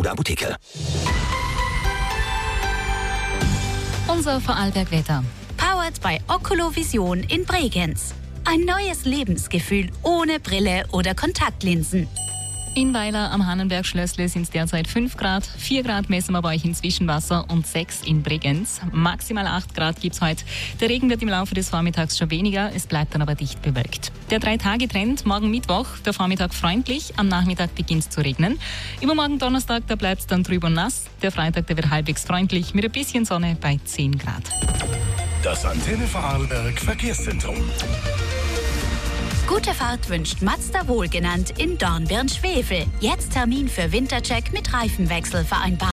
oder Apotheke. Unser Vorarlberg-Wetter. Powered by Oculovision in Bregenz. Ein neues Lebensgefühl ohne Brille oder Kontaktlinsen. In Weiler am Hahnenberg-Schlössle sind es derzeit 5 Grad. 4 Grad messen wir bei euch in Zwischenwasser und 6 in Bregenz. Maximal 8 Grad gibt es heute. Der Regen wird im Laufe des Vormittags schon weniger, es bleibt dann aber dicht bewölkt. Der 3-Tage-Trend, morgen Mittwoch, der Vormittag freundlich, am Nachmittag beginnt es zu regnen. Übermorgen Donnerstag, da bleibt es dann trüb und nass. Der Freitag, der wird halbwegs freundlich, mit ein bisschen Sonne bei 10 Grad. Das Antenne Vorarlberg Verkehrszentrum. Gute Fahrt wünscht Mazda Wohlgenannt in Dornbirn-Schwefel. Jetzt Termin für Wintercheck mit Reifenwechsel vereinbart.